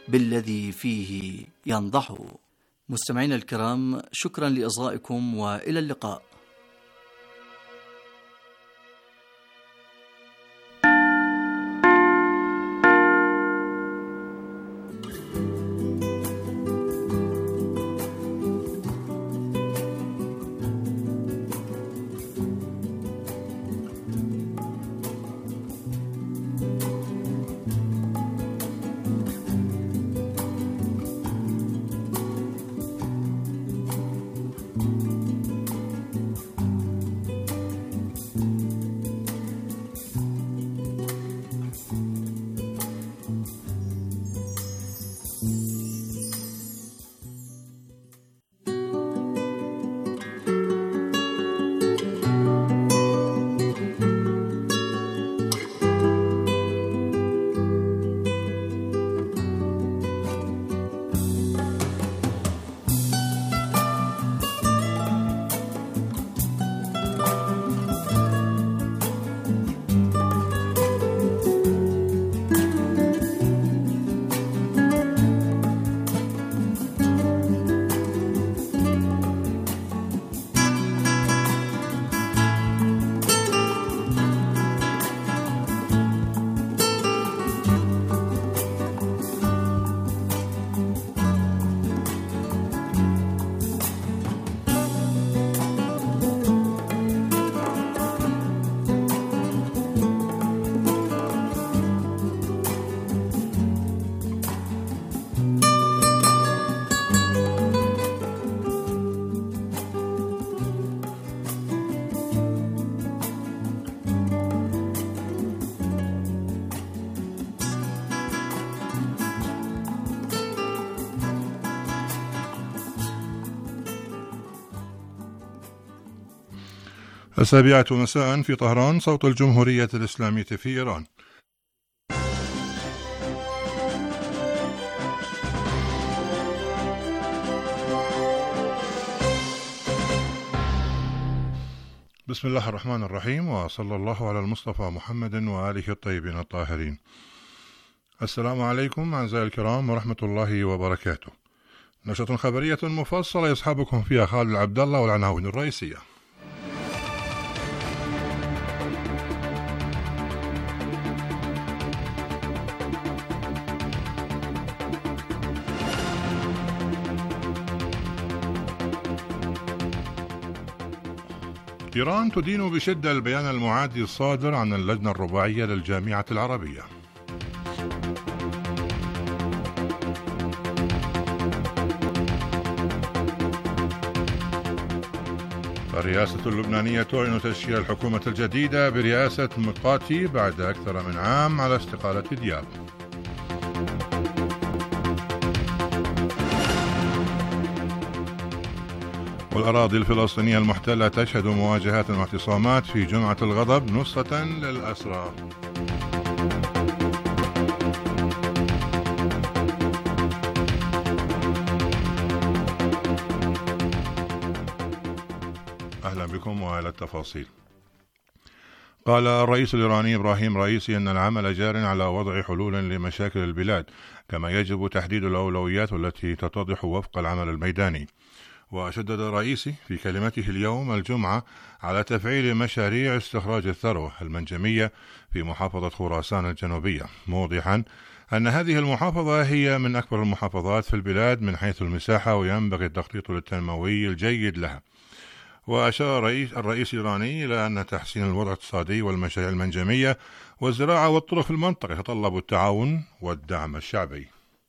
بالذي فيه ينضح. مستمعينا الكرام، شكرا لإصغائكم وإلى اللقاء. السابعة مساء في طهران، صوت الجمهورية الإسلامية في إيران. بسم الله الرحمن الرحيم، وصلى الله على المصطفى محمد وآله الطيبين الطاهرين. السلام عليكم أعزائي الكرام ورحمة الله وبركاته. نشرة خبرية مفصلة يصحبكم فيها خالد عبد الله والعناوين الرئيسية. إيران تدين بشدة البيان المعادي الصادر عن اللجنة الرباعية للجامعة العربية. الرئاسة اللبنانية تعلن تشكيل الحكومة الجديدة برئاسة مقاتي بعد أكثر من عام على استقالة دياب. والأراضي الفلسطينية المحتلة تشهد مواجهات واعتصامات في جمعة الغضب نصرة للأسرى. أهلا بكم وإلى التفاصيل. قال الرئيس الإيراني إبراهيم رئيسي أن العمل جار على وضع حلول لمشاكل البلاد، كما يجب تحديد الأولويات التي تتضح وفق العمل الميداني. وشدد الرئيسي في كلمته اليوم الجمعة على تفعيل مشاريع استخراج الثروة المنجمية في محافظة خراسان الجنوبية، موضحا أن هذه المحافظة هي من أكبر المحافظات في البلاد من حيث المساحة، وينبغي التخطيط التنموي الجيد لها. وأشار الرئيس الإيراني إلى أن تحسين الوضع الاقتصادي والمشاريع المنجمية والزراعة والطرق في المنطقة يتطلب التعاون والدعم الشعبي.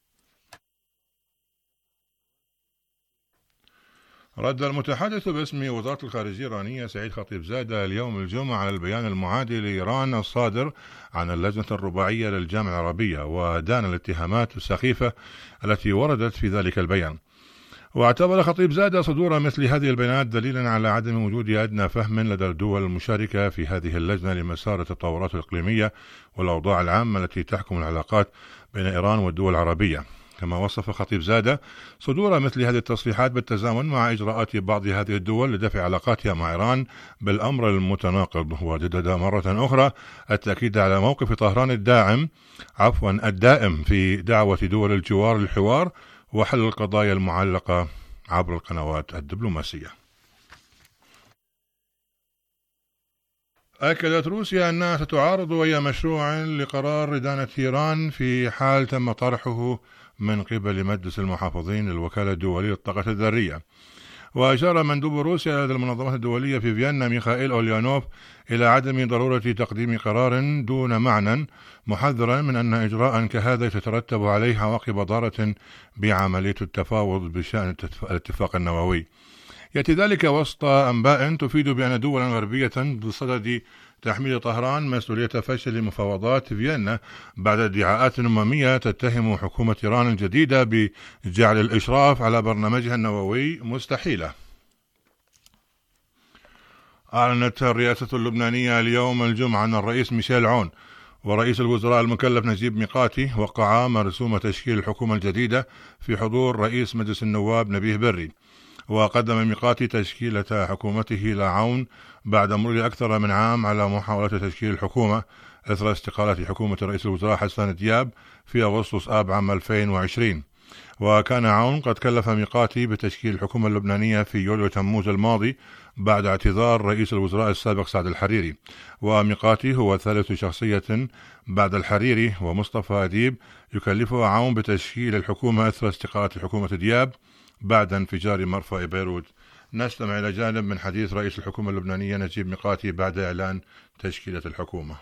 رد المتحدث باسم وزارة الخارجية الإيرانية سعيد خطيبزادة اليوم الجمعة على البيان المعادي لإيران الصادر عن اللجنة الرباعية للجامعة العربية، ودان الاتهامات السخيفة التي وردت في ذلك البيان. واعتبر خطيبزادة صدور مثل هذه البيانات دليلا على عدم وجود أدنى فهم لدى الدول المشاركة في هذه اللجنة لمسار التطورات الإقليمية والأوضاع العامة التي تحكم العلاقات بين إيران والدول العربية، كما وصف خطيب زادة صدور مثل هذه التصريحات بالتزامن مع إجراءات بعض هذه الدول لدفع علاقاتها مع إيران بالأمر المتناقض، وجدد مرة أخرى التأكيد على موقف طهران الدائم في دعوة دول الجوار للحوار وحل القضايا المعلقة عبر القنوات الدبلوماسية. أكدت روسيا أنها ستعارض أي مشروع لقرار إدانة إيران في حال تم طرحه من قبل مجلس المحافظين للوكالة الدولية للطاقة الذرية. وأشار مندوب روسيا لدى المنظمة الدولية في فيينا ميخائيل أوليانوف إلى عدم ضرورة تقديم قرار دون معنى، محذرا من أن إجراء كهذا يترتب عليه عواقب ضارة بعملية التفاوض بشأن الاتفاق النووي. يأتي ذلك وسط أنباء تفيد بأن دولا غربية بصدد تحميل طهران مسؤولية فشل مفاوضات فيينا بعد ادعاءات أممية تتهم حكومة إيران الجديدة بجعل الإشراف على برنامجها النووي مستحيلة. أعلنت الرئاسة اللبنانية اليوم الجمعة أن الرئيس ميشيل عون ورئيس الوزراء المكلف نجيب ميقاتي وقعا مرسوم تشكيل الحكومة الجديدة في حضور رئيس مجلس النواب نبيه بري. وقدم ميقاتي تشكيلة حكومته لعون بعد مرور أكثر من عام على محاولة تشكيل الحكومة إثر استقالة حكومة رئيس الوزراء حسان دياب في أغسطس آب عام 2020. وكان عون قد كلف ميقاتي بتشكيل الحكومة اللبنانية في يوليو تموز الماضي بعد اعتذار رئيس الوزراء السابق سعد الحريري. وميقاتي هو ثالث شخصية بعد الحريري ومصطفى أديب يكلفه عون بتشكيل الحكومة إثر استقالة حكومة دياب بعد انفجار مرفأ بيروت. نستمع إلى جانب من حديث رئيس الحكومة اللبنانية نجيب ميقاتي بعد إعلان تشكيلة الحكومة.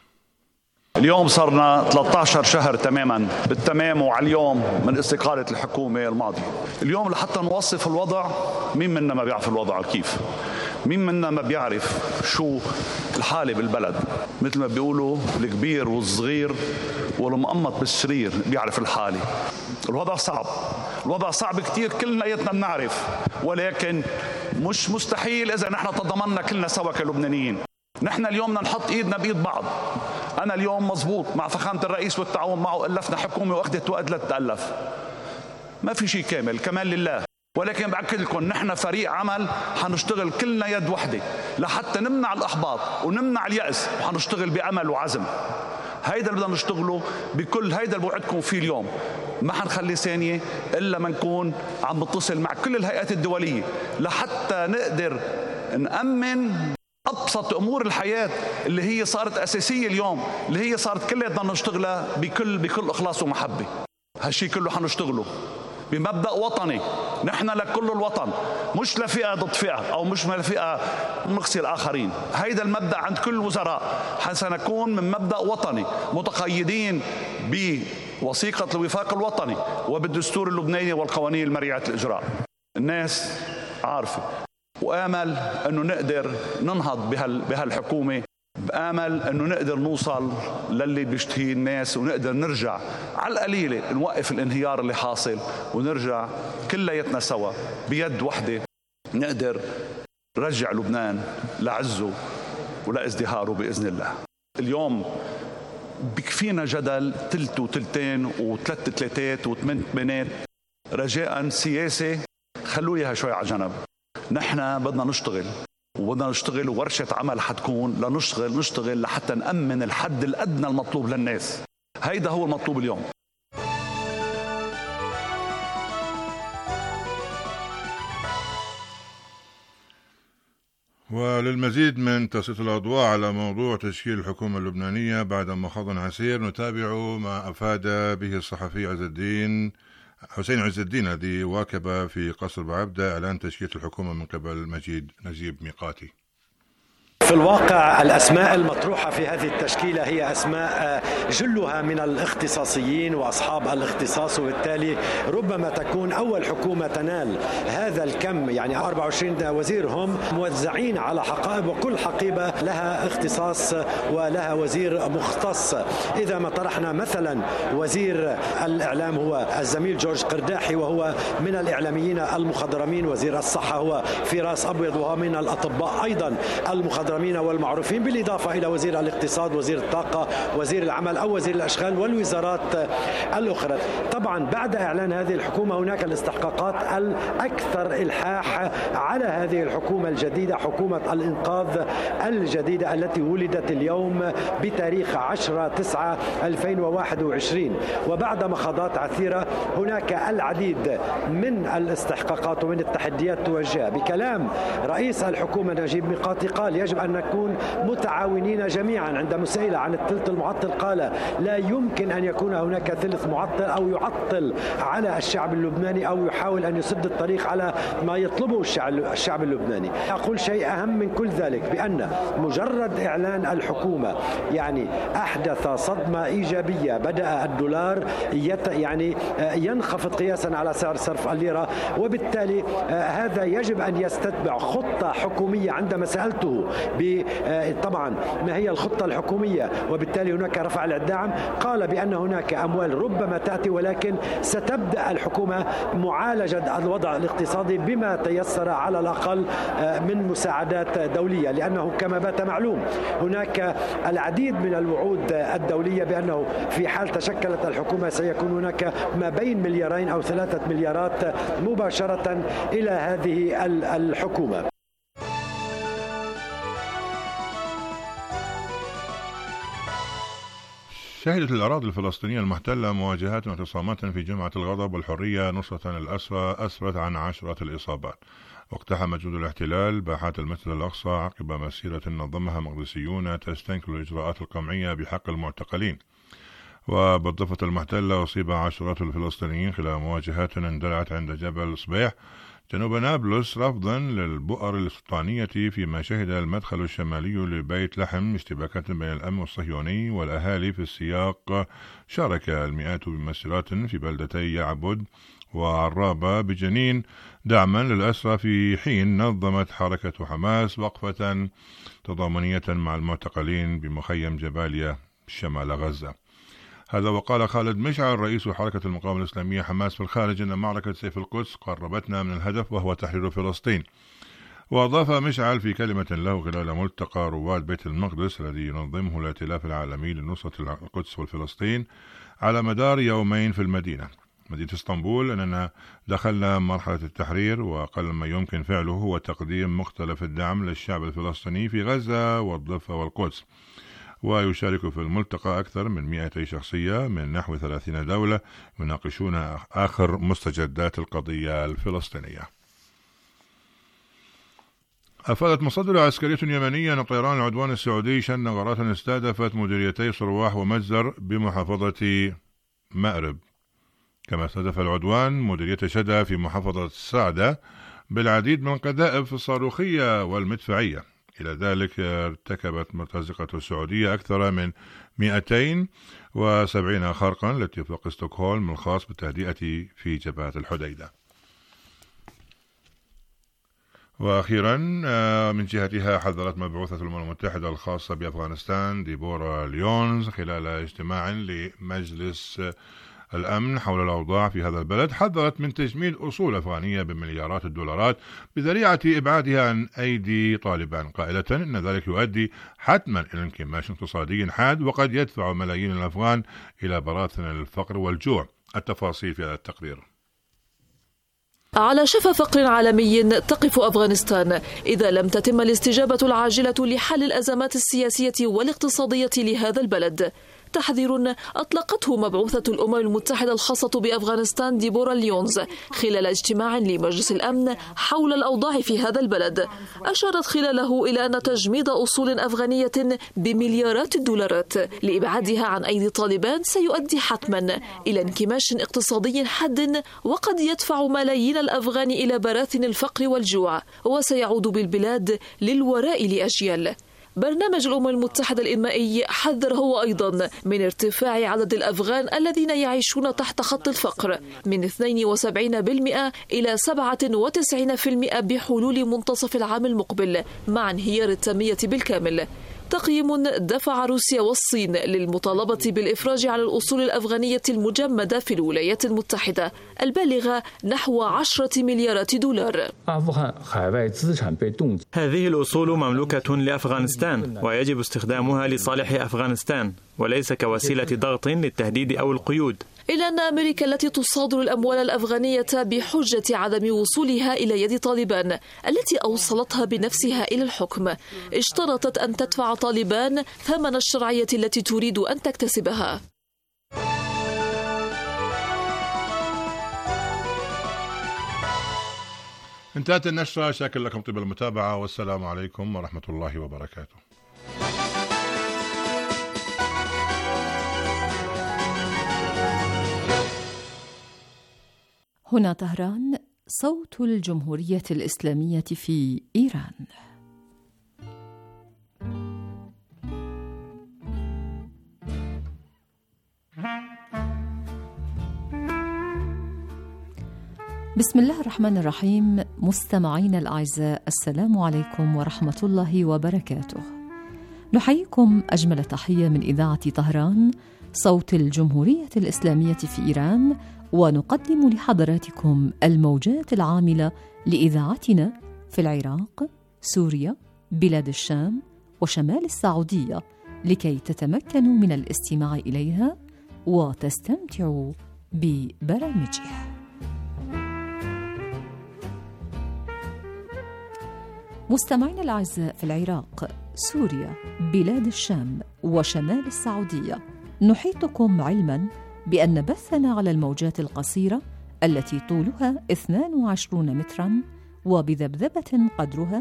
اليوم صرنا 13 شهر تماما بالتمام وعلى اليوم من استقالة الحكومة الماضية. اليوم لحتى نوصف الوضع، مين منا ما بيعرف الوضع كيف؟ مين منا ما بيعرف شو الحالة بالبلد؟ مثل ما بيقولوا الكبير والصغير والمقمط بالسرير بيعرف الحالة. الوضع صعب، الوضع صعب كتير، كلنا بنعرف، ولكن مش مستحيل إذا نحن تضامنا كلنا سوا كلبنانيين. نحن اليوم بدنا نحط ايدنا بايد بعض. انا اليوم مزبوط مع فخامة الرئيس والتعاون معه ألفنا حكومة واخذت وقت لتتألف. ما في شيء كامل، كمال لله، ولكن بأكد لكم نحن فريق عمل حنشتغل كلنا يد وحدة لحتى نمنع الإحباط ونمنع اليأس، وحنشتغل بأمل وعزم. هيدا اللي بدنا نشتغله بكل هيدا اللي بوعدكم فيه اليوم. ما حنخلي ثانية إلا ما نكون عم نتصل مع كل الهيئات الدولية لحتى نقدر نأمن أبسط أمور الحياة اللي هي صارت أساسية اليوم، اللي هي صارت كلها بدنا نشتغلها بكل إخلاص ومحبة. هالشي كله حنشتغله بمبدأ وطني، نحن لكل الوطن، مش لفئة ضد فئة أو مش لفئة نقصي الآخرين. هيدا المبدأ عند كل الوزراء، سنكون من مبدأ وطني متقيدين بوثيقة الوفاق الوطني وبالدستور اللبناني والقوانين المريعة الإجراء. الناس عارفة، وآمل أنه نقدر ننهض بهالحكومة، بآمل أنه نقدر نوصل للي بيشتهيه الناس، ونقدر نرجع على القليلة نوقف الانهيار اللي حاصل، ونرجع كلياتنا سوا بيد وحدة نقدر نرجع لبنان لعزه ولازدهاره بإذن الله. اليوم بكفينا جدل تلت وتلتين وثلاث تلاتات وثمان ثمانات، رجاء سياسة خلوا اياها شوي على جنب. نحن بدنا نشتغل، وبدنا نشتغل، ورشة عمل حتكون نشتغل لحتى نأمن الحد الأدنى المطلوب للناس. هيدا هو المطلوب اليوم. وللمزيد من تسليط الأضواء على موضوع تشكيل الحكومة اللبنانية بعد مخاض عسير، نتابع ما أفاد به الصحفي حسين عز الدين الذي واكب في قصر بعبدة إعلان تشكيل الحكومة من قبل نجيب ميقاتي. في الواقع الأسماء المطروحة في هذه التشكيلة هي أسماء جلها من الاختصاصيين وأصحاب الاختصاص، وبالتالي ربما تكون أول حكومة تنال هذا الكم، يعني 24 وزير هم موزعين على حقائب، وكل حقيبة لها اختصاص ولها وزير مختص. إذا ما طرحنا مثلا وزير الإعلام هو الزميل جورج قرداحي، وهو من الإعلاميين المخضرمين. وزير الصحة هو فراس أبيض، وهو من الأطباء أيضا المخضرمين. المحترمين والمعروفين، بالإضافة إلى وزير الاقتصاد، وزير الطاقة، وزير العمل أو وزير الأشغال والوزارات الأخرى. طبعا بعد إعلان هذه الحكومة هناك الاستحقاقات الأكثر إلحاح على هذه الحكومة الجديدة، حكومة الإنقاذ الجديدة التي ولدت اليوم بتاريخ 10/9/2021. وبعد مخاضات عثيرة هناك العديد من الاستحقاقات ومن التحديات توجه. بكلام رئيس الحكومة نجيب ميقاتي قال يجب أن نكون متعاونين جميعا. عندما سئل عن الثلث المعطل قال لا يمكن أن يكون هناك ثلث معطل أو يعطل على الشعب اللبناني أو يحاول أن يسد الطريق على ما يطلبه الشعب اللبناني. أقول شيء أهم من كل ذلك، بأن مجرد إعلان الحكومة يعني أحدث صدمة إيجابية. بدأ الدولار يعني ينخفض قياسا على سعر صرف الليرة، وبالتالي هذا يجب أن يستتبع خطة حكومية. عندما سألته طبعا ما هي الخطة الحكومية وبالتالي هناك رفع الدعم، قال بأن هناك أموال ربما تأتي، ولكن ستبدأ الحكومة معالجة الوضع الاقتصادي بما تيسر على الأقل من مساعدات دولية، لأنه كما بات معلوم هناك العديد من الوعود الدولية بأنه في حال تشكلت الحكومة سيكون هناك ما بين 2 أو 3 مليارات مباشرة إلى هذه الحكومة. شهدت الأراضي الفلسطينية المحتلة مواجهات واعتصامات في جمعة الغضب والحرية نصرة للأسرى أسفرت عن 10 الإصابات. واقتحم جنود الاحتلال باحات المسجد الأقصى عقب مسيرة نظمها مقدسيون تستنكر الإجراءات القمعية بحق المعتقلين. وبالضفة المحتلة أصيب عشرات الفلسطينيين خلال مواجهات اندلعت عند جبل صبيح جنوب نابلس رفضا للبؤر السلطانية، فيما شهد المدخل الشمالي لبيت لحم اشتباكات بين الأمن الصهيوني والأهالي في السياق. شارك المئات بمسيرات في بلدتي يعبد وعرابة بجنين دعما للأسرى، في حين نظمت حركة حماس وقفة تضامنية مع المعتقلين بمخيم جباليا شمال غزة. هذا وقال خالد مشعل رئيس حركة المقاومة الإسلامية حماس في الخارج أن معركة سيف القدس قربتنا من الهدف وهو تحرير فلسطين. وأضاف مشعل في كلمة له خلال ملتقى رواد بيت المقدس الذي ينظمه الائتلاف العالمي لنصرة القدس والفلسطين على مدار يومين في مدينة اسطنبول أننا دخلنا مرحلة التحرير، وأقل ما يمكن فعله هو تقديم مختلف الدعم للشعب الفلسطيني في غزة والضفة والقدس. ويشارك في الملتقى أكثر من 200 شخصية من نحو 30 دولة يناقشون آخر مستجدات القضية الفلسطينية. أفادت مصادر عسكرية يمنية أن طيران العدوان السعودي شن غارات استهدفت مديريتي صرواح ومجزر بمحافظة مأرب، كما استهدف العدوان مديرية شدة في محافظة السعدة بالعديد من القذائف الصاروخية والمدفعية. إلى ذلك ارتكبت مرتزقة السعودية أكثر من 270 خرقا لاتفاق ستوكهولم الخاص بالتهدئة في جبهة الحديدة. وأخيرا من جهتها حذرت مبعوثة الأمم المتحدة الخاصة بأفغانستان ديبورا ليونز خلال اجتماع لمجلس الأمن حول الأوضاع في هذا البلد، حذرت من تجميد أصول أفغانية بمليارات الدولارات بذريعة إبعادها عن أيدي طالبان، قائلة إن ذلك يؤدي حتما إلى انكماش اقتصادي حاد وقد يدفع ملايين الأفغان إلى براثن الفقر والجوع. التفاصيل في هذا التقرير. على شفا فقر عالمي تقف أفغانستان إذا لم تتم الاستجابة العاجلة لحل الأزمات السياسية والاقتصادية لهذا البلد. تحذير أطلقته مبعوثة الأمم المتحدة الخاصة بأفغانستان ديبورا ليونز خلال اجتماع لمجلس الأمن حول الأوضاع في هذا البلد، أشارت خلاله إلى أن تجميد أصول أفغانية بمليارات الدولارات لإبعادها عن أيدي طالبان سيؤدي حتما إلى انكماش اقتصادي حاد وقد يدفع ملايين الأفغان إلى براثن الفقر والجوع، وسيعود بالبلاد للوراء لأجيال. برنامج الأمم المتحدة الإنمائي حذر هو أيضا من ارتفاع عدد الأفغان الذين يعيشون تحت خط الفقر من 72% إلى 97% بحلول منتصف العام المقبل مع انهيار التنمية بالكامل. تقييم دفع روسيا والصين للمطالبة بالإفراج على الأصول الأفغانية المجمدة في الولايات المتحدة البالغة نحو 10 مليارات دولار. هذه الأصول مملوكة لأفغانستان ويجب استخدامها لصالح أفغانستان وليس كوسيلة ضغط للتهديد أو القيود. إلا أن أمريكا التي تصادر الأموال الأفغانية بحجة عدم وصولها إلى يد طالبان التي أوصلتها بنفسها إلى الحكم اشترطت أن تدفع طالبان ثمن الشرعية التي تريد أن تكتسبها. انتهت النشرة. شاكر لكم طيب المتابعة والسلام عليكم ورحمة الله وبركاته. هنا طهران، صوت الجمهورية الإسلامية في إيران. بسم الله الرحمن الرحيم. مستمعينا الأعزاء، السلام عليكم ورحمة الله وبركاته. نحييكم أجمل تحية من إذاعة طهران، صوت الجمهورية الإسلامية في إيران، ونقدم لحضراتكم الموجات العاملة لإذاعتنا في العراق، سوريا، بلاد الشام وشمال السعودية، لكي تتمكنوا من الاستماع إليها وتستمتعوا ببرامجها. مستمعينا الأعزاء، في العراق، سوريا، بلاد الشام وشمال السعودية، نحيطكم علماً بأن بثنا على الموجات القصيرة التي طولها 22 متراً وبذبذبة قدرها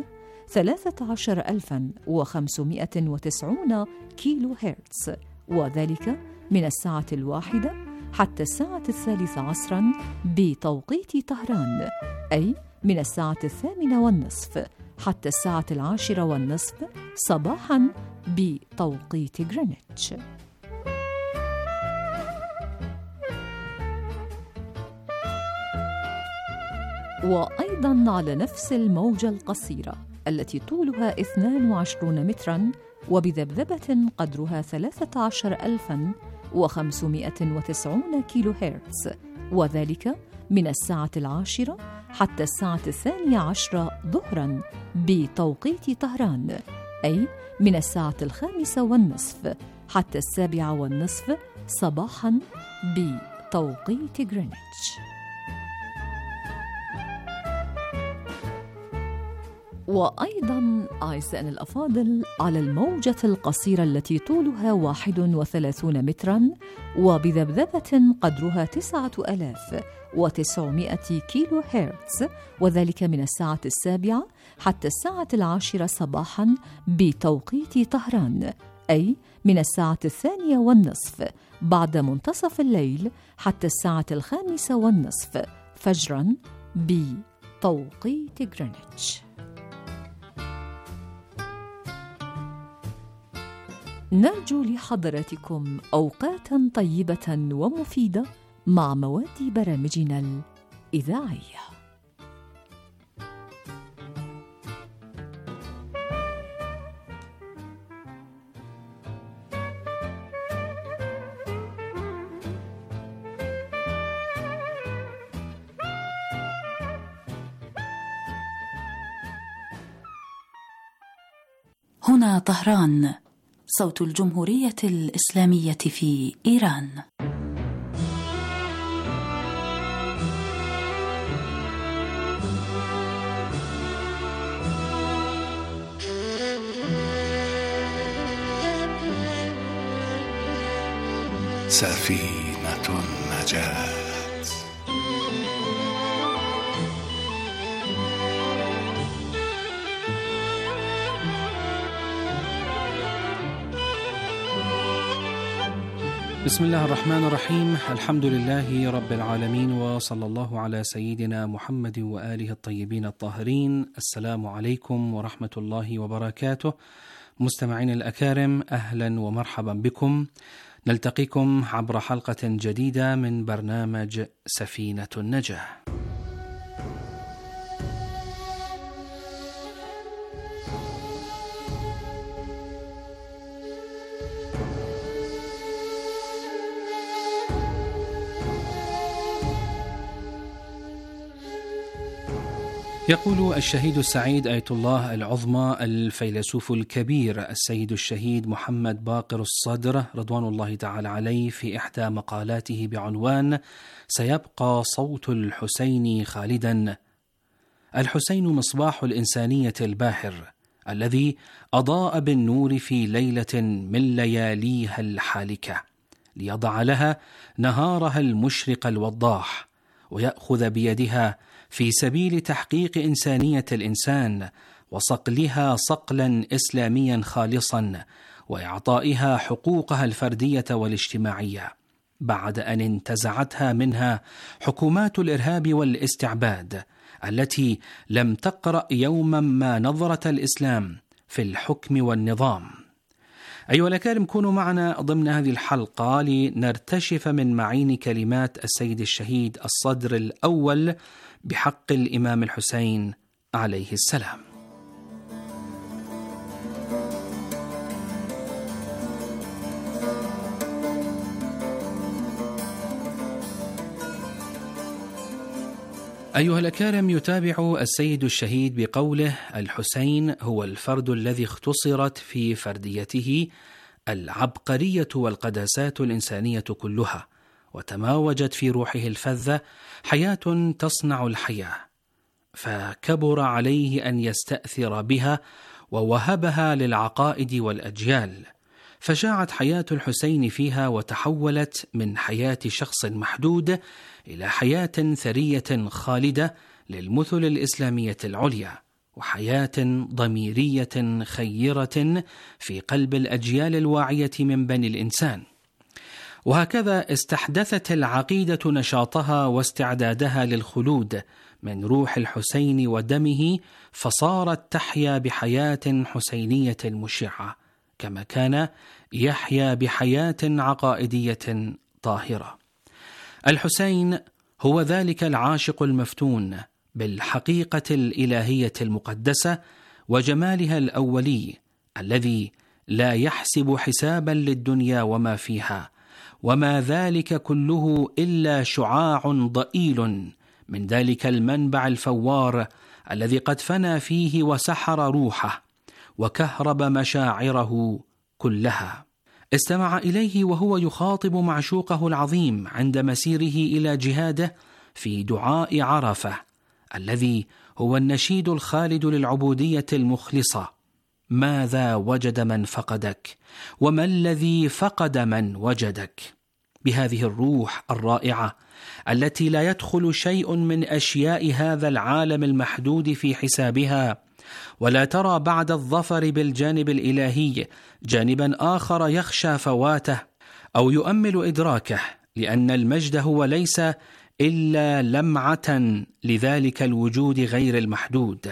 13590 كيلو هرتز، وذلك من الساعة 1 حتى الساعة 13 عصراً بتوقيت طهران، أي من الساعة 8:30 حتى الساعة 10:30 صباحاً بتوقيت غرينتش. وأيضاً على نفس الموجة القصيرة التي طولها 22 متراً وبذبذبة قدرها 13590 كيلو هرتز، وذلك من الساعة 10 حتى الساعة 12 ظهراً بتوقيت طهران، أي من الساعة 5:30 حتى 7:30 صباحاً بتوقيت غرينتش. وأيضاً أعزائنا الأفاضل، على الموجة القصيرة التي طولها 31 متراً وبذبذبة قدرها 9900 كيلو هرتز، وذلك من الساعة 7 حتى الساعة 10 صباحاً بتوقيت طهران، أي من الساعة 2:30 بعد منتصف الليل حتى الساعة 5:30 فجراً بتوقيت غرينتش. نرجو لحضراتكم أوقاتاً طيبة ومفيدة مع مواد برامجنا الإذاعية. هنا طهران، صوت الجمهورية الإسلامية في إيران. سفينة النجاة. بسم الله الرحمن الرحيم. الحمد لله رب العالمين، وصلى الله على سيدنا محمد وآله الطيبين الطاهرين. السلام عليكم ورحمة الله وبركاته. مستمعين الأكارم، أهلا ومرحبا بكم. نلتقيكم عبر حلقة جديدة من برنامج سفينة النجاة. يقول الشهيد السعيد آية الله العظمى الفيلسوف الكبير السيد الشهيد محمد باقر الصدر رضوان الله تعالى عليه في إحدى مقالاته بعنوان سيبقى صوت الحسين خالدا: الحسين مصباح الإنسانية الباهر الذي أضاء بالنور في ليلة من لياليها الحالكة ليضع لها نهارها المشرق الوضاح، ويأخذ بيدها في سبيل تحقيق إنسانية الإنسان وصقلها صقلا إسلاميا خالصا، وإعطائها حقوقها الفردية والاجتماعية، بعد أن انتزعتها منها حكومات الإرهاب والاستعباد التي لم تقرأ يوما ما نظرة الإسلام في الحكم والنظام. أيها الأكارم، كونوا معنا ضمن هذه الحلقة لنرتشف من معين كلمات السيد الشهيد الصدر الأول بحق الإمام الحسين عليه السلام. أيها الأكارم، يتابع السيد الشهيد بقوله: الحسين هو الفرد الذي اختصرت في فرديته العبقرية والقداسات الإنسانية كلها، وتماوجت في روحه الفذة حياة تصنع الحياة، فكبر عليه أن يستأثر بها ووهبها للعقائد والأجيال، فشاعت حياة الحسين فيها وتحولت من حياة شخص محدود إلى حياة ثرية خالدة للمثل الإسلامية العليا، وحياة ضميرية خيرة في قلب الأجيال الواعية من بني الإنسان. وهكذا استحدثت العقيدة نشاطها واستعدادها للخلود من روح الحسين ودمه، فصارت تحيا بحياة حسينية مشعة، كما كان يحيا بحياة عقائدية طاهرة. الحسين هو ذلك العاشق المفتون بالحقيقة الإلهية المقدسة وجمالها الأولي، الذي لا يحسب حسابا للدنيا وما فيها، وما ذلك كله إلا شعاع ضئيل من ذلك المنبع الفوار الذي قد فنى فيه وسحر روحه وكهرب مشاعره كلها. استمع إليه وهو يخاطب معشوقه العظيم عند مسيره إلى جهاده في دعاء عرفة، الذي هو النشيد الخالد للعبودية المخلصة: ماذا وجد من فقدك، وما الذي فقد من وجدك. بهذه الروح الرائعة التي لا يدخل شيء من أشياء هذا العالم المحدود في حسابها، ولا ترى بعد الظفر بالجانب الإلهي جانبا آخر يخشى فواته أو يؤمل إدراكه، لأن المجد هو ليس إلا لمعة لذلك الوجود غير المحدود.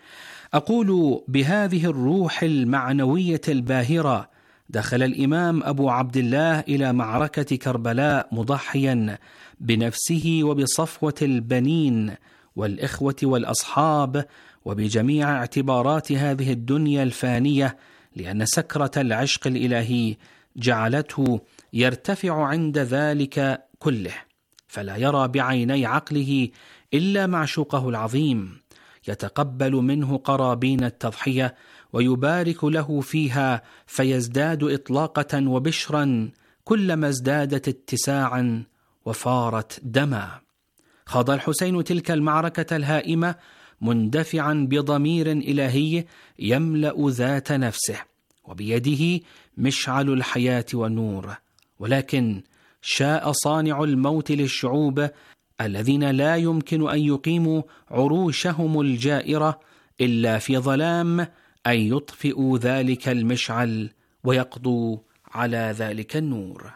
أقول بهذه الروح المعنوية الباهرة دخل الإمام أبو عبد الله إلى معركة كربلاء مضحيا بنفسه وبصفوة البنين والإخوة والأصحاب وبجميع اعتبارات هذه الدنيا الفانية، لأن سكرة العشق الإلهي جعلته يرتفع عند ذلك كله، فلا يرى بعيني عقله إلا معشوقه العظيم، يتقبل منه قرابين التضحية ويبارك له فيها، فيزداد إطلاقة وبشرا كلما ازدادت اتساعا وفارت دما. خاض الحسين تلك المعركة الهائمة مندفعا بضمير إلهي يملأ ذات نفسه، وبيده مشعل الحياة والنور، ولكن شاء صانع الموت للشعوب الذين لا يمكن أن يقيموا عروشهم الجائرة إلا في ظلام أن يطفئوا ذلك المشعل ويقضوا على ذلك النور.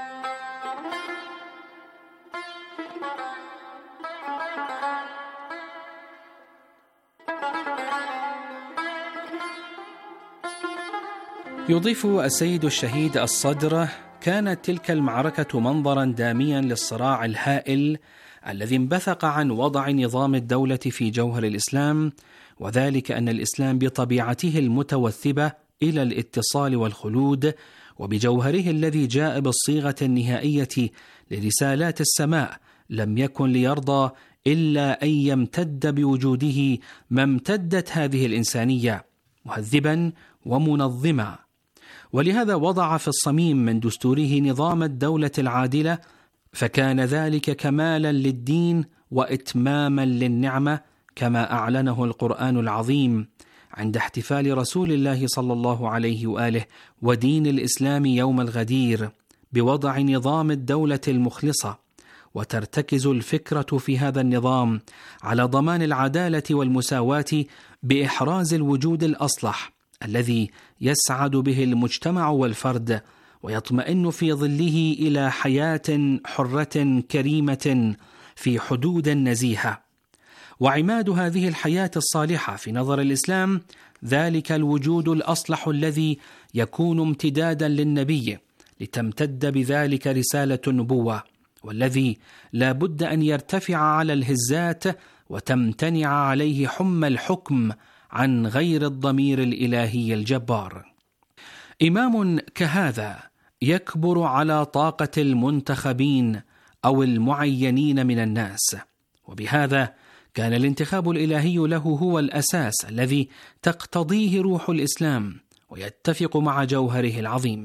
يضيف السيد الشهيد الصدر: كانت تلك المعركة منظرا داميا للصراع الهائل الذي انبثق عن وضع نظام الدولة في جوهر الإسلام، وذلك أن الإسلام بطبيعته المتوثبة إلى الاتصال والخلود، وبجوهره الذي جاء بالصيغة النهائية لرسالات السماء، لم يكن ليرضى إلا أن يمتد بوجوده ما امتدت هذه الإنسانية، مهذبا ومنظما. ولهذا وضع في الصميم من دستوره نظام الدولة العادلة، فكان ذلك كمالا للدين وإتماما للنعمة، كما أعلنه القرآن العظيم عند احتفال رسول الله صلى الله عليه وآله ودين الإسلام يوم الغدير بوضع نظام الدولة المخلصة. وترتكز الفكرة في هذا النظام على ضمان العدالة والمساواة بإحراز الوجود الأصلح الذي يسعد به المجتمع والفرد، ويطمئن في ظله إلى حياة حرة كريمة في حدود نزيهة. وعماد هذه الحياة الصالحة في نظر الإسلام ذلك الوجود الأصلح الذي يكون امتدادا للنبي لتمتد بذلك رسالة النبوة، والذي لا بد أن يرتفع على الهزات وتمتنع عليه حمى الحكم عن غير الضمير الإلهي الجبار. إمام كهذا يكبر على طاقة المنتخبين أو المعينين من الناس، وبهذا كان الانتخاب الإلهي له هو الأساس الذي تقتضيه روح الإسلام ويتفق مع جوهره العظيم.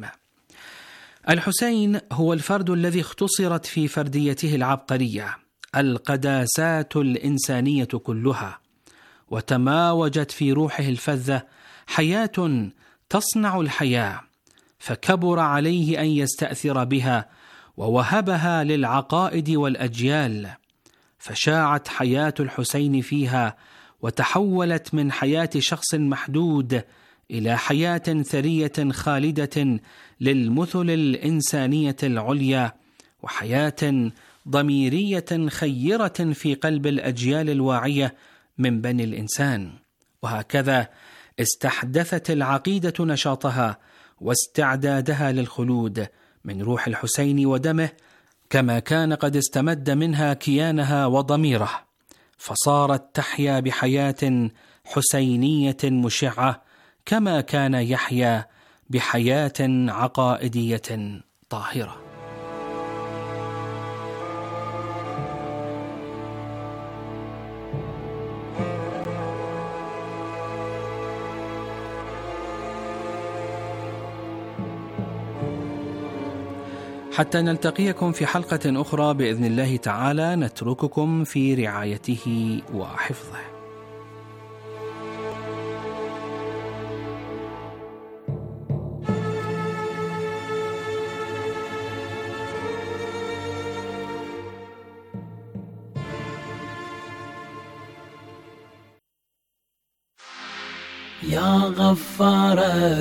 الحسين هو الفرد الذي اختصرت في فرديته العبقرية القداسات الإنسانية كلها، وتماوجت في روحه الفذة حياة تصنع الحياة، فكبر عليه أن يستأثر بها ووهبها للعقائد والأجيال، فشاعت حياة الحسين فيها وتحولت من حياة شخص محدود إلى حياة ثرية خالدة للمثل الإنسانية العليا، وحياة ضميرية خيرة في قلب الأجيال الواعية من بني الإنسان. وهكذا استحدثت العقيدة نشاطها واستعدادها للخلود من روح الحسين ودمه، كما كان قد استمد منها كيانها وضميره، فصارت تحيا بحياة حسينية مشعة كما كان يحيا بحياة عقائدية طاهرة. حتى نلتقيكم في حلقة أخرى بإذن الله تعالى، نترككم في رعايته وحفظه. يا غفار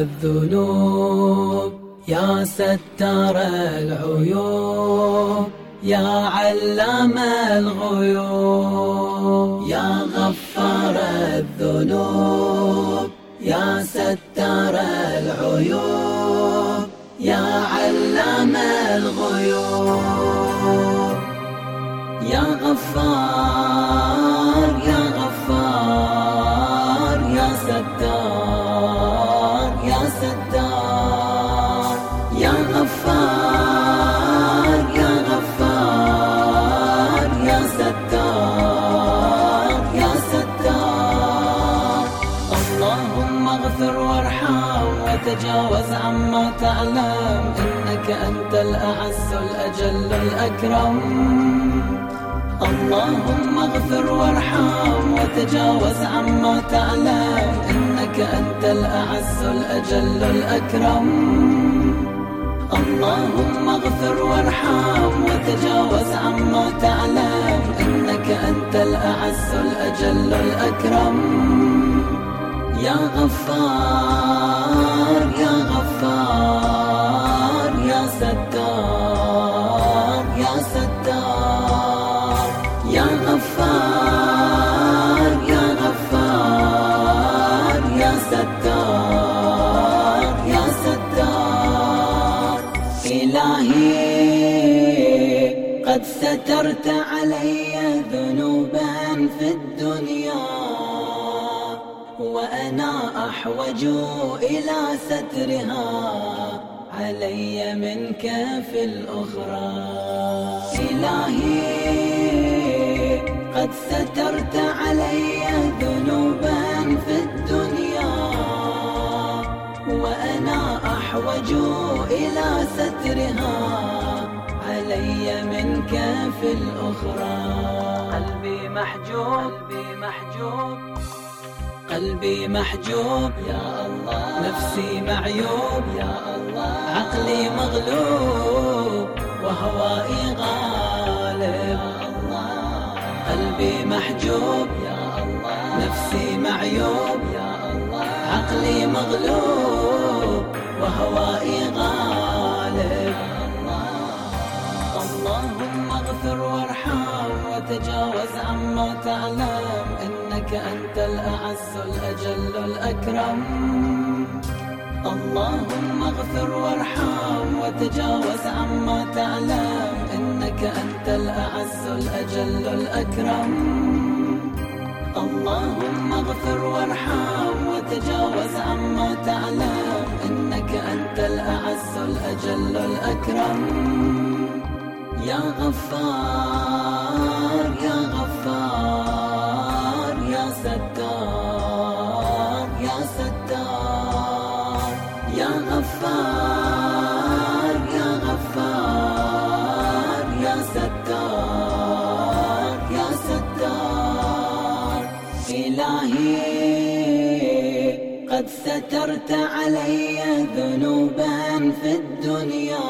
الذنوب يا ستار العيوب يا علام الغيوب، يا غفار الذنوب يا ستار العيوب يا علام الغيوب، يا غفار يا غفار يا ستار يا ستار، يا غفار يا غفار يا ستار يا ستار. اللهم اغفر وارحم وتجاوز عما تعلم، إنك أنت الأعز الأجل الأكرم. اللهم اغفر وارحم وتجاوز عما تعلم، إنك أنت الأعز الأجل الأكرم. اللهم اغفر وارحم وتجاوز عما تعلم، إنك أنت الأعز الأجل الأكرم. يا غفار يا غفار يا ستار يا ستار، يا غفار يا غفار يا ستار يا ستار. إلهي قد سترت علي ذنوبا في الدنيا، وأنا أحوج إلى سترها علي منك في الأخرى. إلهي قد سترت علي ذنوبا في الدنيا، وأنا أحوج إلى سترها علي منك في الأخرى. قلبي محجوب قلبي محجوب يا الله، نفسي معيوب يا الله، عقلي مغلوب وهوائي غالب يا الله. قلبي محجوب يا الله، نفسي معيوب يا الله، عقلي مغلوب وهوائي غالب يا الله. اللهم اغفر وارحم وتجاوز عما تعلم، إنك أنت الأعز الأجل الأكرم. اللهم اغفر وارحم وتجاوز عما تعلم، إنك أنت الأعز الأجل الأكرم. اللهم اغفر وارحم وتجاوز عما تعلم، إنك أنت الأعز الأجل الأكرم. يا غفار يا غفار يا ستار يا ستار، يا غفار يا غفار يا ستار يا ستار. إلهي قد سترت علي ذنوبا في الدنيا،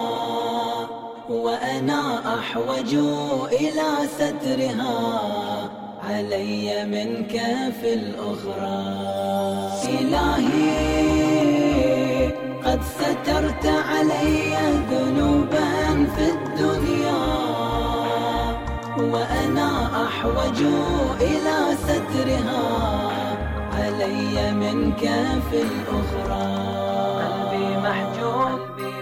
وأنا أحوج إلى سترها علي منك في الأخرى. إلهي قد سترت علي ذنوبا في الدنيا، وأنا أحوج إلى سترها علي منك في الأخرى. قلبي محجوب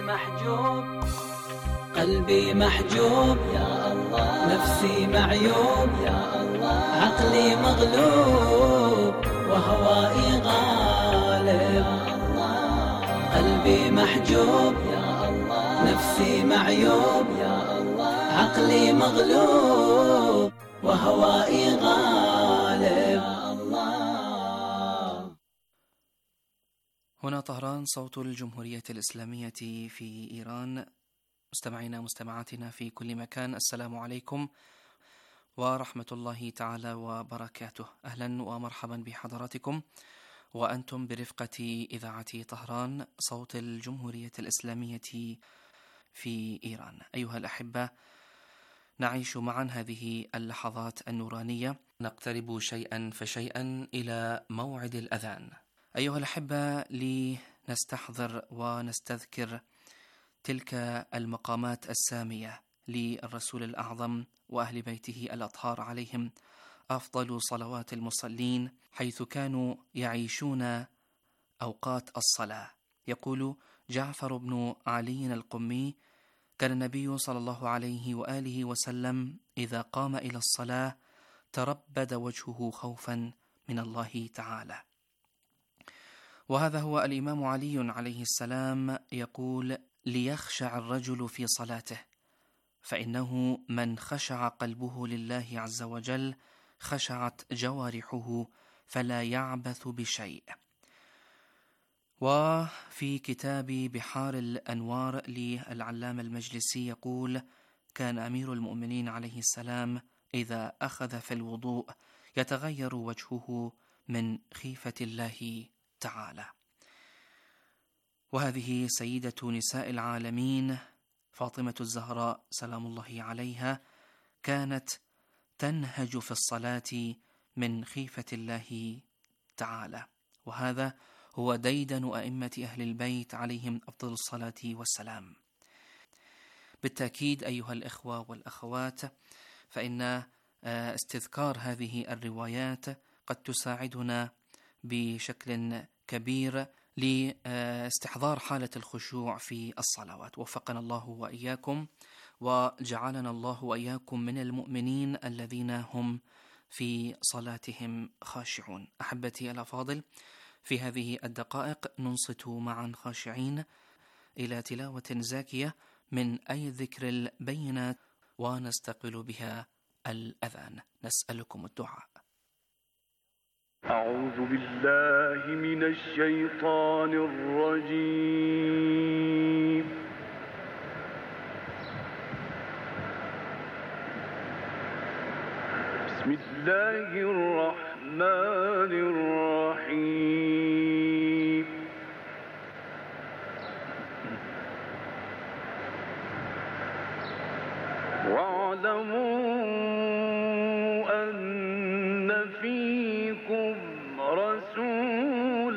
قلبي محجوب يا الله، نفسي معيوب يا الله، عقلي مغلوب وهوائي غالب يا الله. قلبي محجوب يا الله، نفسي معيوب يا الله، عقلي مغلوب وهوائي غالب يا الله. هنا طهران، صوت الجمهورية الإسلامية في إيران. مستمعينا مستمعاتنا في كل مكان، السلام عليكم ورحمة الله تعالى وبركاته. أهلا ومرحبا بحضراتكم وأنتم برفقة إذاعة طهران، صوت الجمهورية الإسلامية في إيران. أيها الأحبة، نعيش معا هذه اللحظات النورانية، نقترب شيئا فشيئا إلى موعد الأذان. أيها الأحبة، لنستحضر ونستذكر تلك المقامات السامية للرسول الأعظم وأهل بيته الأطهار عليهم أفضل صلوات المصلين، حيث كانوا يعيشون أوقات الصلاة. يقول جعفر بن علي القمي: كان النبي صلى الله عليه وآله وسلم إذا قام إلى الصلاة تربد وجهه خوفا من الله تعالى. وهذا هو الإمام علي عليه السلام يقول: ليخشع الرجل في صلاته، فإنه من خشع قلبه لله عز وجل خشعت جوارحه فلا يعبث بشيء. وفي كتاب بحار الأنوار للعلامة المجلسي يقول: كان أمير المؤمنين عليه السلام إذا أخذ في الوضوء يتغير وجهه من خيفة الله تعالى. وهذه سيدة نساء العالمين فاطمة الزهراء سلام الله عليها كانت تنهج في الصلاة من خيفة الله تعالى، وهذا هو ديدن أئمة أهل البيت عليهم أفضل الصلاة والسلام. بالتأكيد أيها الإخوة والأخوات، فإن استذكار هذه الروايات قد تساعدنا بشكل كبير لاستحضار حالة الخشوع في الصلوات. وفقنا الله وإياكم وجعلنا الله وإياكم من المؤمنين الذين هم في صلاتهم خاشعون. أحبتي الأفاضل، في هذه الدقائق ننصت معا خاشعين إلى تلاوة زاكية من أي ذكر البينات ونستقبل بها الأذان. نسألكم الدعاء. أعوذ بالله من الشيطان الرجيم. بسم الله الرحمن الرحيم. واعلموا أن فيكم رسول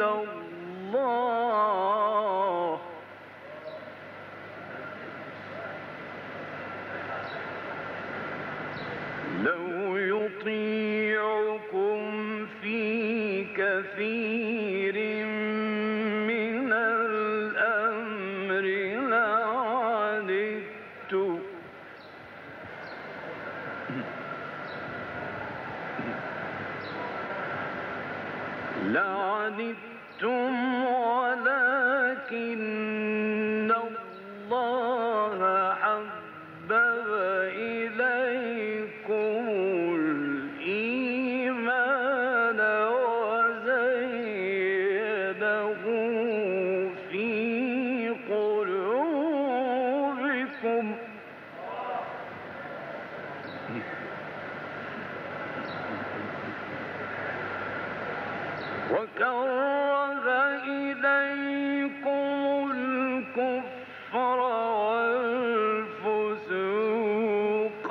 الله لو يطيعكم في كثير من الأمر لعنتم ولكن الله حبب إليكم الإيمان وزينه في قلوبكم وكره إليكم الكفر والفسوق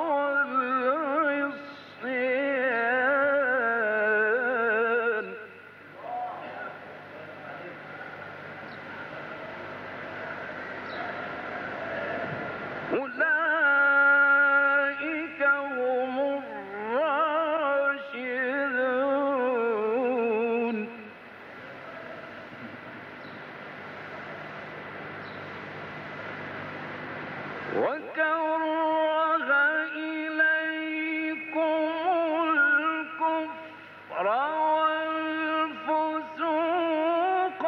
والعصيان أولئك هم الراشدون وكره إليكم الكفر والفسوق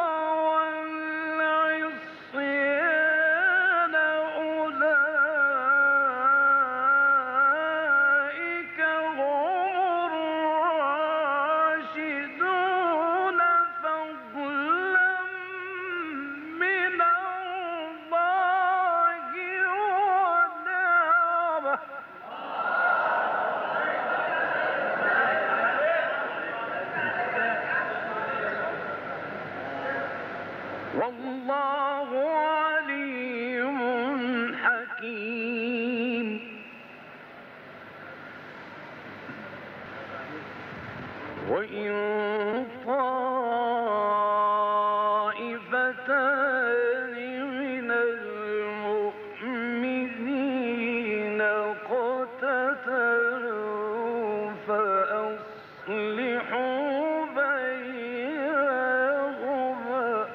والعصيان أولئك هم الراشدون فضلا من الله ونعمه والله عليم حكيم وإن طائفتان من المؤمنين اقتتلوا فأصلحوا بينهما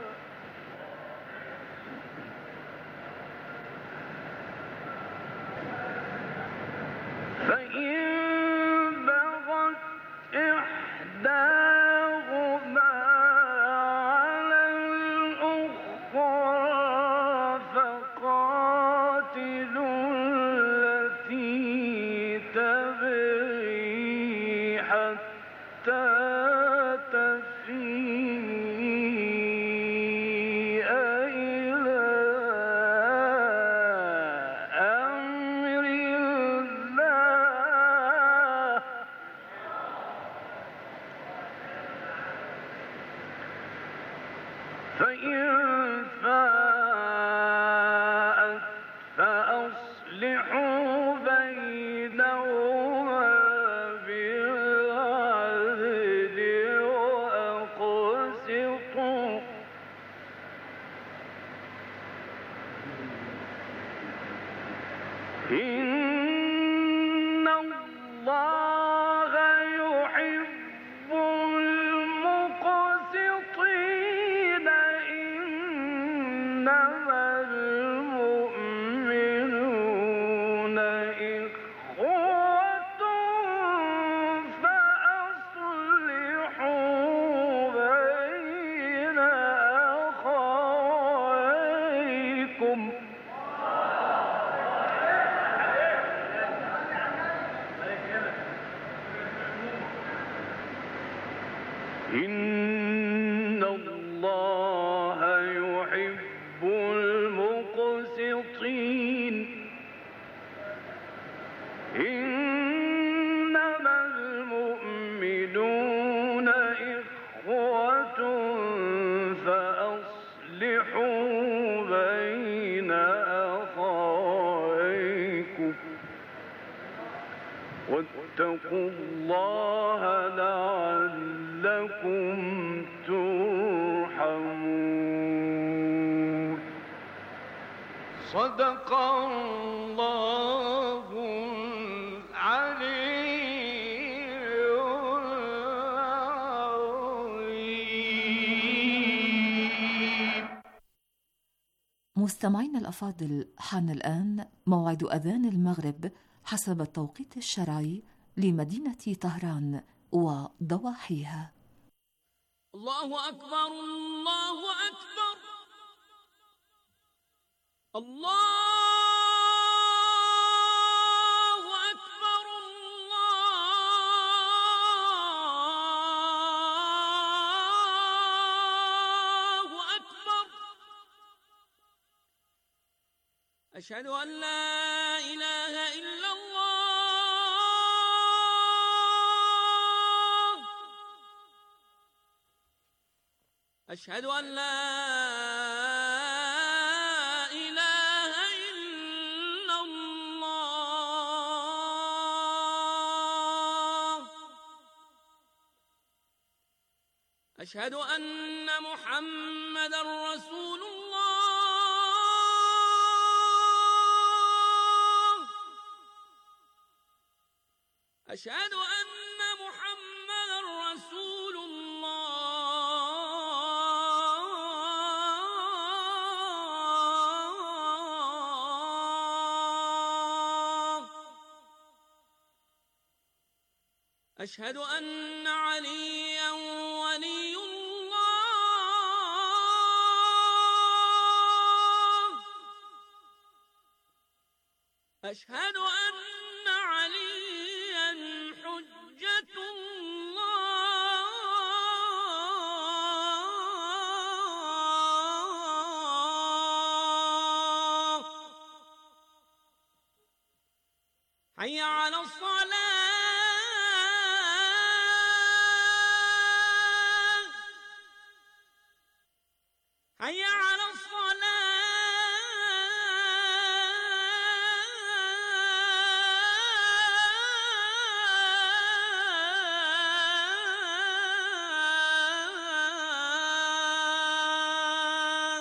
فإن بغت إحداهما على الأخرى فقاتلوا التي تبغي حتى تفيء إلى أمر الله فإن فاءت فأصلحوا بينهما بالعدل وأقسطوا إن الله يحب المقسطين إن إن الله يحب المقسطين إنما المؤمنون إخوة فأصلحوا بين أخويكم واتقوا الله لعلكم ترحمون. صدق الله العلي العظيم. مستمعينا الأفاضل، حان الآن موعد أذان المغرب حسب التوقيت الشرعي لمدينة طهران وضواحيها. الله أكبر الله أكبر الله أكبر الله أكبر. أشهد أن لا إله إلا الله. أشهد أن لا إله إلا الله. أشهد أن محمدًا رسول الله. أشهد أن محمدًا رسول الله. أشهد أن عليًا ولي الله. أشهد أن عليًا حجة الله. حي على الصلاة. حي على الصلاة.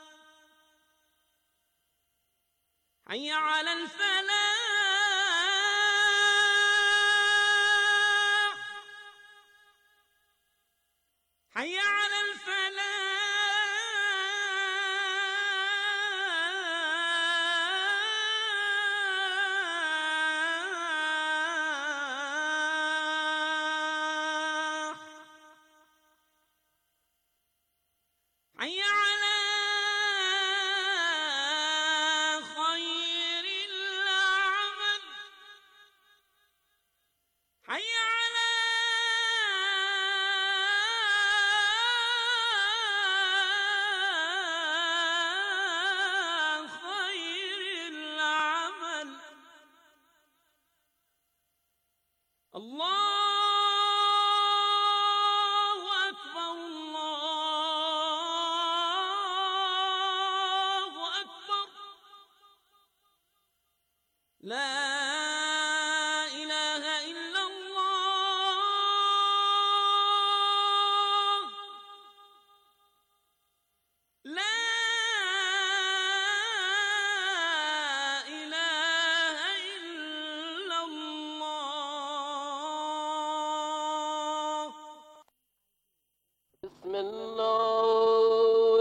حي على الفلاح. حي على الفلاح. حي على خير العمل. حي على خير العمل. الله أكبر الله أكبر. لا إله إلا الله. لا إله إلا الله. بسم الله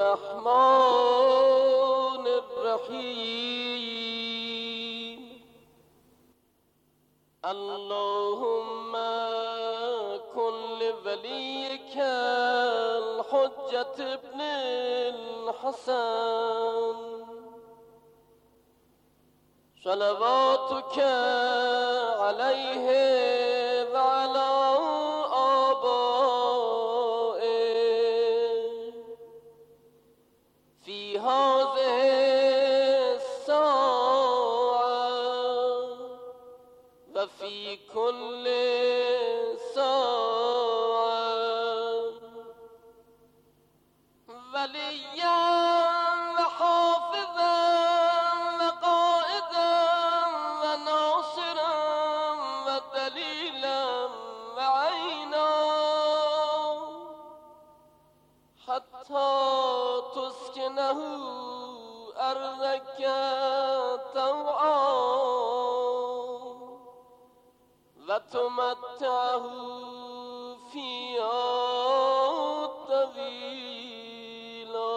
الرحمن الرحيم. اللهم كن لوليك الحجة ابن الحسن صلواتك عليه وعلى آبائه كل ساعة وليا وحافظا وقائدا وناصرا ودليلا وعينا حتى تسكنه أرضك طوعا وتمتعه فيها طويلا.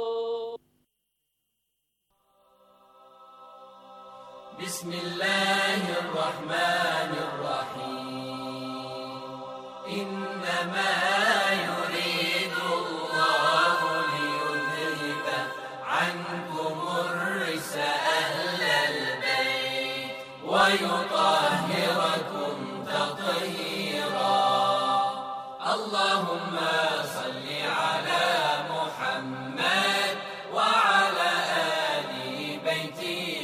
بسم الله الرحمن الرحيم. إنما يريد الله ليذهب عنكم الرجس أهل البيت ويطهركم تطهيرا. اللهم صل على محمد وعلى آل بيت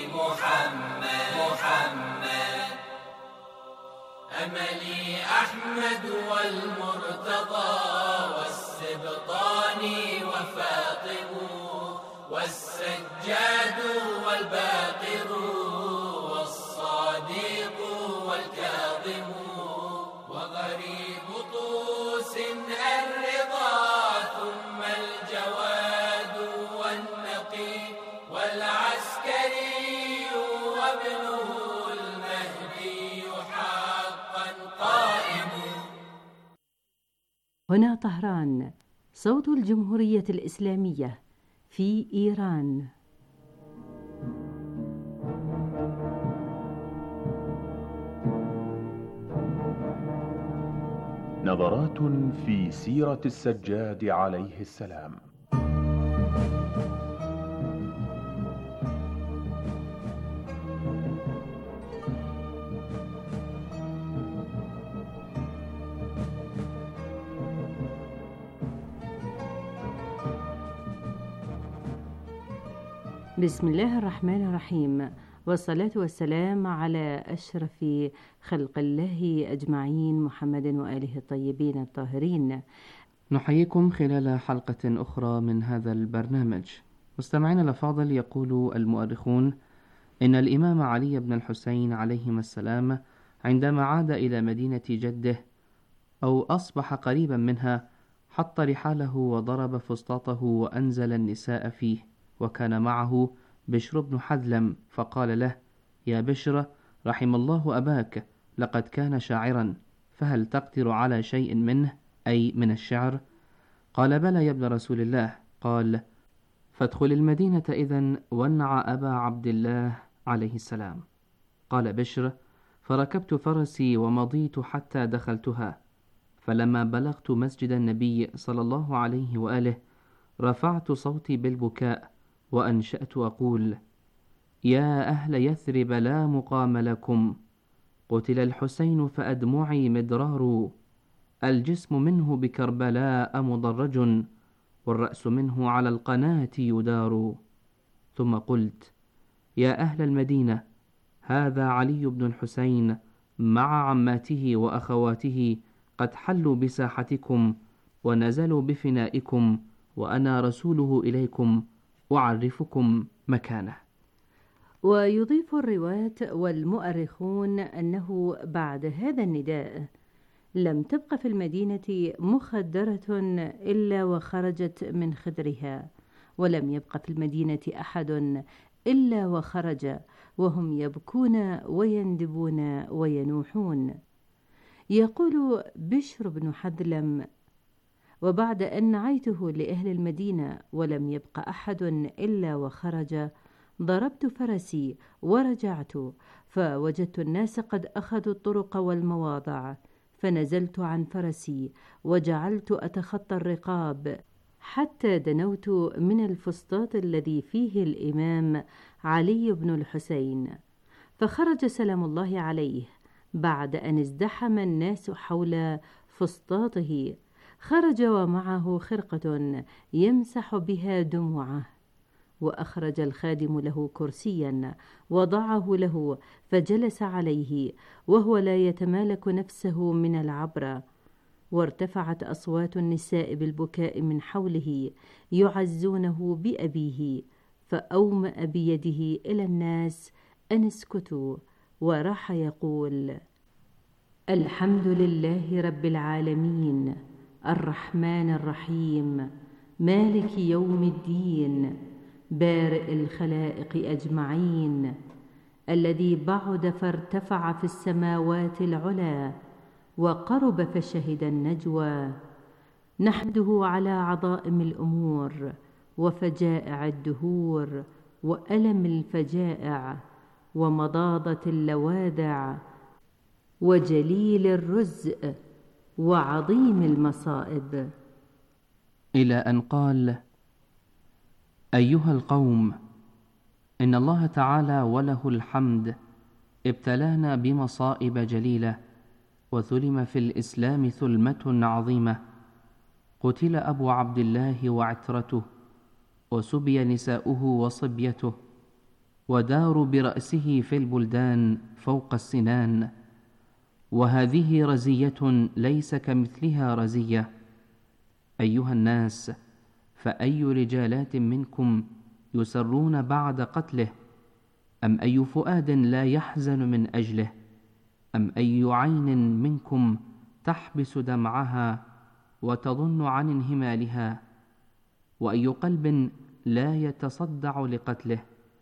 محمد. أملي أحمد والمرتضى والسبطان وفاطم والسجاد والباقر والصادق والكاظم وغريب طوس الرضا ثم الجواد والنقي والعسكري وابنه المهدي حقا قائم. هنا طهران، صوت الجمهورية الإسلامية في إيران. نظرات في سيرة السجاد عليه السلام. بسم الله الرحمن الرحيم، والصلاة والسلام على أشرف خلق الله أجمعين، محمد وآله الطيبين الطاهرين. نحييكم خلال حلقة أخرى من هذا البرنامج. مستمعينا الأفاضل، يقول المؤرخون إن الإمام علي بن الحسين عليهما السلام عندما عاد إلى مدينة جده أو أصبح قريبا منها حط رحاله وضرب فسطاطه وأنزل النساء فيه، وكان معه بشر بن حذلم، فقال له: يا بشر، رحم الله أباك، لقد كان شاعرا، فهل تقدر على شيء منه، أي من الشعر؟ قال: بلى يا ابن رسول الله. قال: فادخل المدينة إذن وانع أبا عبد الله عليه السلام. قال بشر: فركبت فرسي ومضيت حتى دخلتها، فلما بلغت مسجد النبي صلى الله عليه وآله رفعت صوتي بالبكاء وأنشأت أقول: يا أهل يثرب لا مقام لكم، قتل الحسين فأدمعي مدرار، الجسم منه بكربلاء مضرج، والرأس منه على القناة يدار. ثم قلت: يا أهل المدينة، هذا علي بن الحسين مع عماته وأخواته قد حلوا بساحتكم ونزلوا بفنائكم، وأنا رسوله إليكم أعرفكم مكانه. ويضيف الرواة والمؤرخون أنه بعد هذا النداء لم تبق في المدينة مخدرة إلا وخرجت من خدرها، ولم يبق في المدينة أحد إلا وخرج وهم يبكون ويندبون وينوحون. يقول بشر بن حذلم: وبعد أن نعيته لأهل المدينة ولم يبق أحد إلا وخرج، ضربت فرسي ورجعت، فوجدت الناس قد أخذوا الطرق والمواضع، فنزلت عن فرسي وجعلت أتخطى الرقاب حتى دنوت من الفسطاط الذي فيه الإمام علي بن الحسين، فخرج سلام الله عليه بعد أن ازدحم الناس حول فسطاطه، خرج ومعه خرقة يمسح بها دموعه، وأخرج الخادم له كرسيا وضعه له فجلس عليه وهو لا يتمالك نفسه من العبرة، وارتفعت أصوات النساء بالبكاء من حوله يعزونه بأبيه، فأومأ بيده إلى الناس أن اسكتوا، وراح يقول: الحمد لله رب العالمين الرحمن الرحيم مالك يوم الدين بارئ الخلائق أجمعين، الذي بعد فارتفع في السماوات العلى وقرب فشهد النجوى، نحمده على عظائم الأمور وفجائع الدهور وألم الفجائع ومضاضة اللواذع وجليل الرزء وعظيم المصائب. إلى أن قال: أيها القوم، إن الله تعالى وله الحمد ابتلانا بمصائب جليلة، وثلم في الإسلام ثلمة عظيمة، قتل أبو عبد الله وعترته، وسبي نساؤه وصبيته، وداروا برأسه في البلدان فوق السنان، وهذه رزية ليس كمثلها رزية. أيها الناس، فأي رجالات منكم يسرون بعد قتله؟ أم أي فؤاد لا يحزن من أجله؟ أم أي عين منكم تحبس دمعها وتظن عن انهمالها؟ وأي قلب لا يتصدع لقتله؟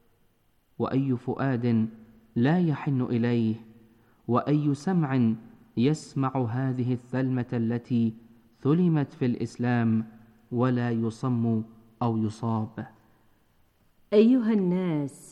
وأي فؤاد لا يحن إليه؟ وأي سمع يسمع هذه الثلمة التي ثلمت في الإسلام ولا يصم أو يصاب؟ أيها الناس،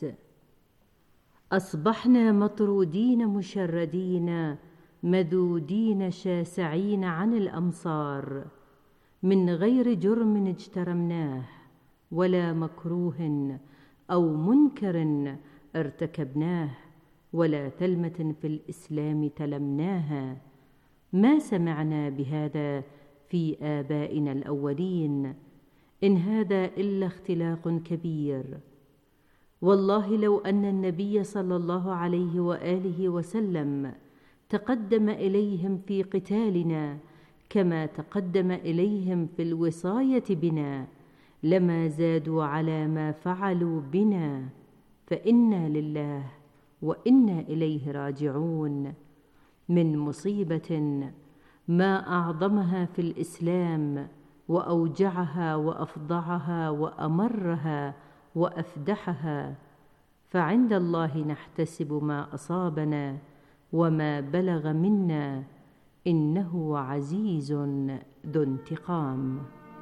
أصبحنا مطرودين مشردين مذودين شاسعين عن الأمصار، من غير جرم اجترمناه ولا مكروه أو منكر ارتكبناه، ولا تلمة في الإسلام تلمناها. ما سمعنا بهذا في آبائنا الأولين، إن هذا إلا اختلاق كبير. والله لو أن النبي صلى الله عليه وآله وسلم تقدم إليهم في قتالنا كما تقدم إليهم في الوصاية بنا، لما زادوا على ما فعلوا بنا، فإنا لله وإنا إليه راجعون. من مصيبة ما أعظمها في الإسلام وأوجعها وأفظعها وأمرها وأفدحها، فعند الله نحتسب ما أصابنا وما بلغ منا، إنه عزيز ذو انتقام.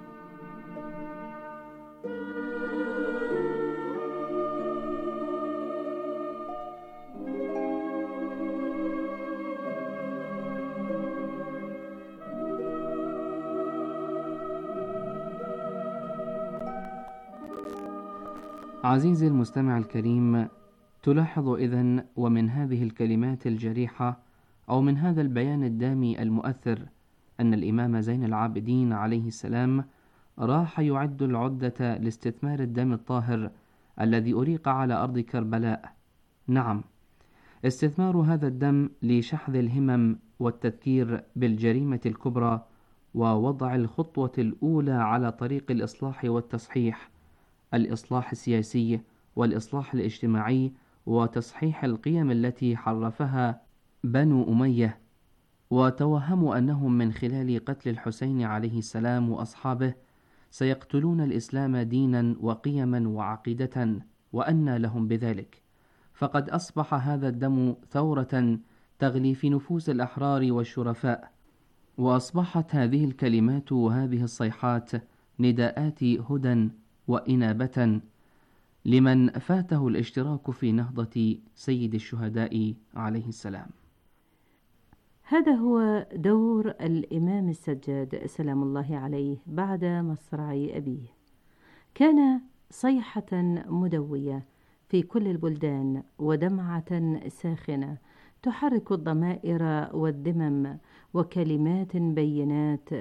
عزيزي المستمع الكريم، تلاحظ إذن ومن هذه الكلمات الجريحة أو من هذا البيان الدامي المؤثر أن الإمام زين العابدين عليه السلام راح يعد العدة لاستثمار الدم الطاهر الذي أريق على أرض كربلاء. نعم، استثمار هذا الدم لشحذ الهمم والتذكير بالجريمة الكبرى ووضع الخطوة الأولى على طريق الإصلاح والتصحيح، الإصلاح السياسي والإصلاح الاجتماعي وتصحيح القيم التي حرفها بنو أمية، وتوهموا أنهم من خلال قتل الحسين عليه السلام وأصحابه سيقتلون الإسلام دينا وقيما وعقيدة، وأنى لهم بذلك، فقد أصبح هذا الدم ثورة تغلي في نفوس الأحرار والشرفاء، وأصبحت هذه الكلمات وهذه الصيحات نداءات هدى وإنابة لمن فاته الاشتراك في نهضة سيد الشهداء عليه السلام. هذا هو دور الإمام السجاد سلام الله عليه بعد مصرع أبيه. كان صيحة مدوية في كل البلدان ودمعة ساخنة تحرك الضمائر والذمم، وكلمات بينات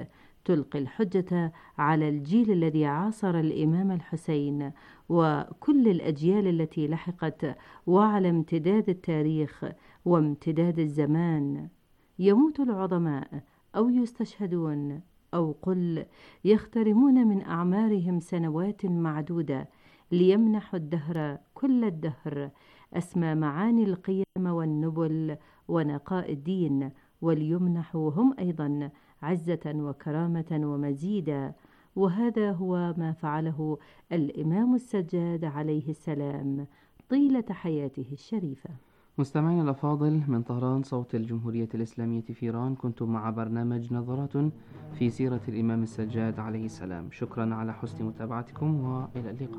تلقي الحجة على الجيل الذي عاصر الإمام الحسين وكل الأجيال التي لحقت، وعلى امتداد التاريخ وامتداد الزمان. يموت العظماء أو يستشهدون أو قل يخترمون من أعمارهم سنوات معدودة ليمنحوا الدهر كل الدهر أسمى معاني القيم والنبل ونقاء الدين، وليمنحوا هم أيضا عزة وكرامة ومزيدا. وهذا هو ما فعله الإمام السجاد عليه السلام طيلة حياته الشريفة. مستمعينا الأفاضل، من طهران صوت الجمهورية الإسلامية في إيران، كنتم مع برنامج نظرات في سيرة الإمام السجاد عليه السلام. شكرا على حسن متابعتكم وإلى اللقاء.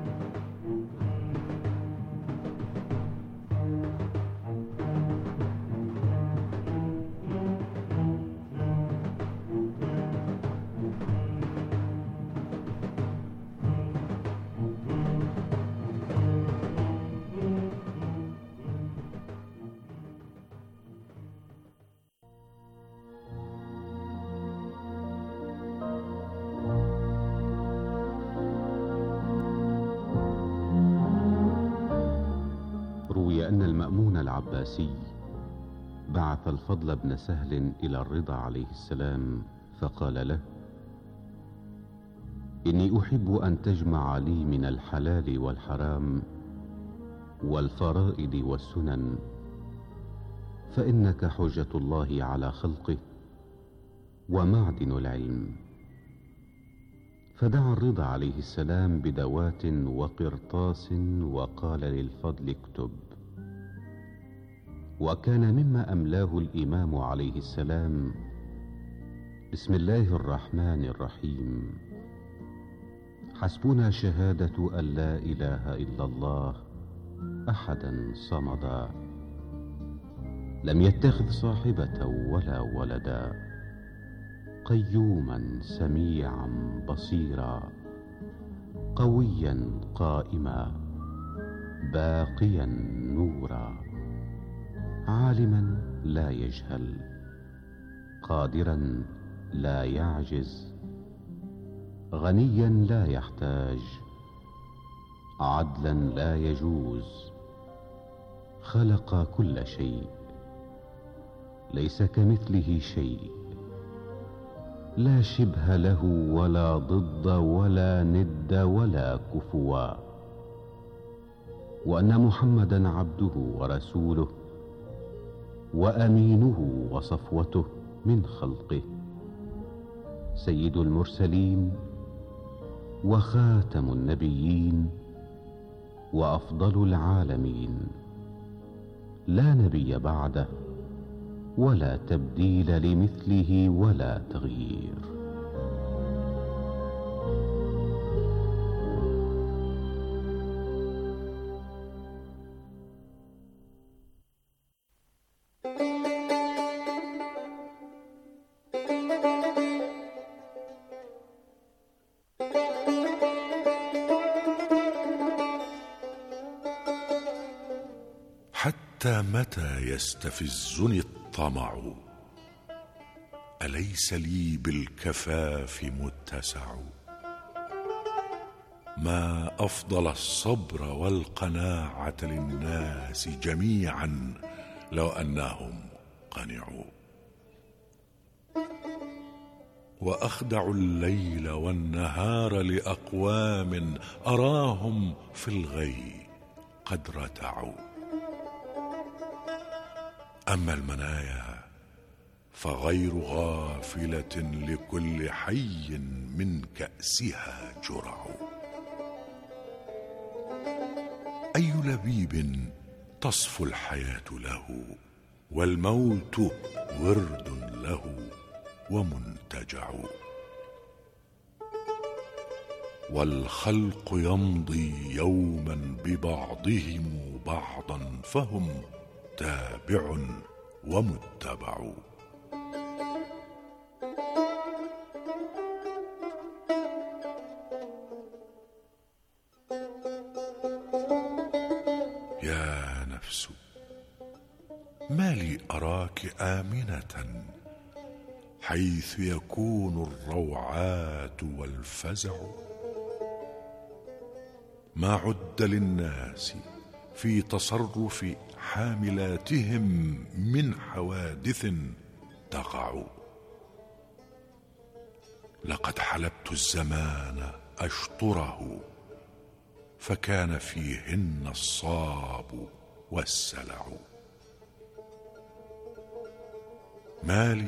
روي أن المأمون العباسي بعث الفضل بن سهل إلى الرضا عليه السلام فقال له: إني أحب أن تجمع لي من الحلال والحرام والفرائض والسنن، فإنك حجة الله على خلقه ومعدن العلم. فدعا الرضا عليه السلام بدوات وقرطاس وقال للفضل: اكتب. وكان مما أملاه الإمام عليه السلام: بسم الله الرحمن الرحيم، حسبنا شهادة أن لا إله إلا الله أحدا صمدا، لم يتخذ صاحبة ولا ولدا، قيوما سميعا بصيرا، قويا قائما، باقيا نورا، عالما لا يجهل، قادرا لا يعجز، غنيا لا يحتاج، عدلا لا يجوز، خلق كل شيء، ليس كمثله شيء، لا شبه له ولا ضد ولا ند ولا كفوا، وأن محمدا عبده ورسوله وأمينه وصفوته من خلقه، سيد المرسلين وخاتم النبيين وأفضل العالمين، لا نبي بعده ولا تبديل لمثله ولا تغيير. حتى متى يستفزني الطمع؟ أليس لي بالكفاف متسع؟ ما أفضل الصبر والقناعة للناس جميعا لو أنهم قنعوا، وأخدع الليل والنهار لأقوام أراهم في الغي قد رتعوا. أما المنايا فغير غافلة لكل حي من كأسها جرع. أي لبيب تصفو الحياة له، والموت ورد له ومنتجع. والخلق يمضي يوما ببعضهم بعضا، فهم تابع ومتبع. يا نفس ما لي أراك آمنة حيث يكون الروعات والفزع. ما عد للناس في تصرف حاملاتهم من حوادث تقع. لقد حلبت الزمان أشطره فكان فيهن الصاب والسلع. ما لي